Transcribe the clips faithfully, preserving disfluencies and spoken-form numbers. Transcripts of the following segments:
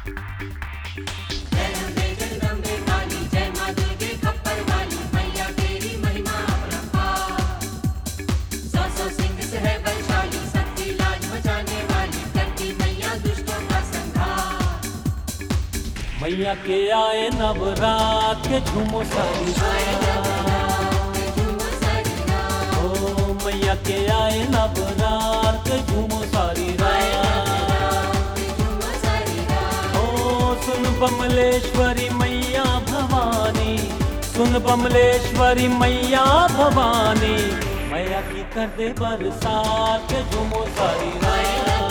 जय अम्बे जगदम्बे काली, जय माँ दुर्गे खप्पर वाली, मैया तेरी महिमा अपरंपार। सौ सौ सिंह से है बलशाली, सबकी लाज बचाने वाली, करती मैया दुष्टों का संहार। मैया के आए नवरात के झूमो सारी रात, ओ मैया के आए नवरात के झूमो सारी रात। ओ सुन बमलेश्वरी मैया भवानी, सुन बमलेश्वरी मैया भवानी, मैया की कर दे बरसात के झूमो सारी रात।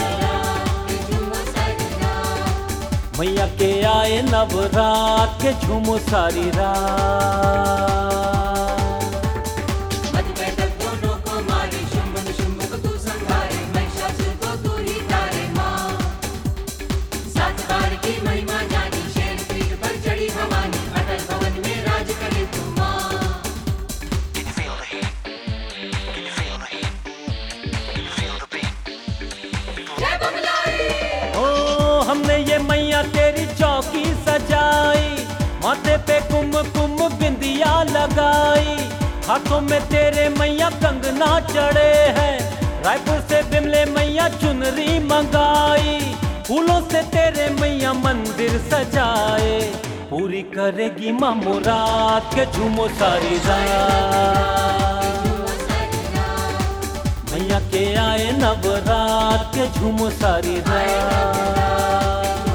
मैया के आए नवरात के झूमो सारी रात। मधुकैटभ दोनों को मारे, शुंभ निशुंभ को तू संहारे, महिषासुर को तू ही तारे माँ। सात बार की महिमा जानी, शेर पीठ पर चढ़ी भवानी, अटल भवन में राज करे तू माँ। जय बमलाई। ओ हमने ये मैया तेरी चौकी सजाई, माथे पे कुमकुम बिंदिया लगाई, हाथों में तेरे मैया कंगना चढ़े हैं, रायपुर से बिमले मैया चुनरी मंगाई, फूलों से तेरे मैया मंदिर सजाए, पूरी करेगी माँ मुराद के झूमो सारी रात। मैया के आए नवरात के झूमो सारी रात।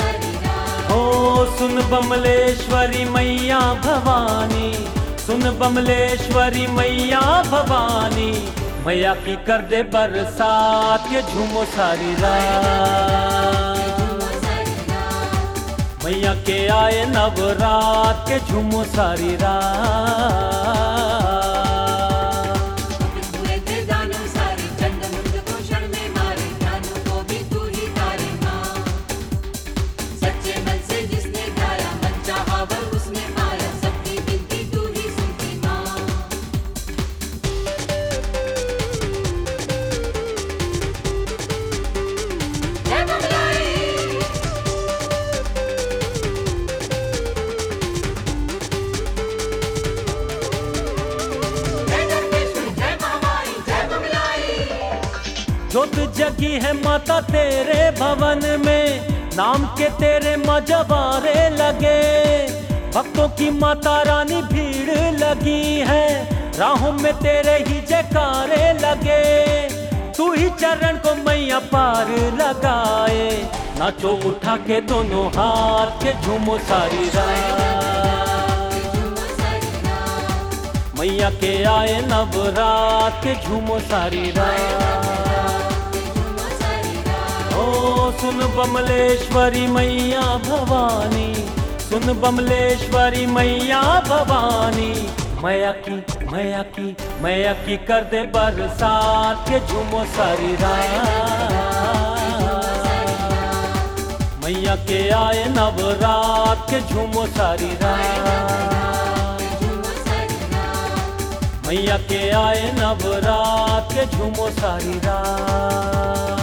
ओ सुन बमलेश्वरी मैया भवानी, सुन बमलेश्वरी मैया भवानी, मैया की कर दे बरसात के झूमो सारी रात। मैया के आए नवरात के झूमो सारी रात। ज्योत जगी है माता तेरे भवन में, नाम के तेरे मजबारे लगे, भक्तों की माता रानी भीड़ लगी है, राहों में तेरे ही जयकारे लगे, तू ही चरण को मैया पार लगाए, नाचो उठा के दोनों हाथ के झूमो सारी रात। मैया के आए नवरात के झूमो सारी रात। ओ सुन बमलेश्वरी मैया भवानी, सुन बमलेश्वरी मैया भवानी, मैया की मैया की मैया की कर दे बरसात के झूमो सारी रात। मैया के आए नवरात के झूमो सारी रात। मैया के आए नवरात के झूमो सारी रात।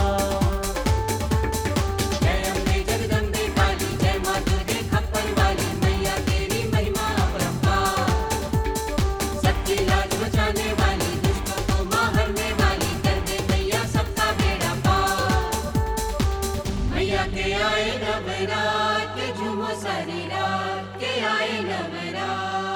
के आए नवरात के झूमो सारी रात, के आए नवरात।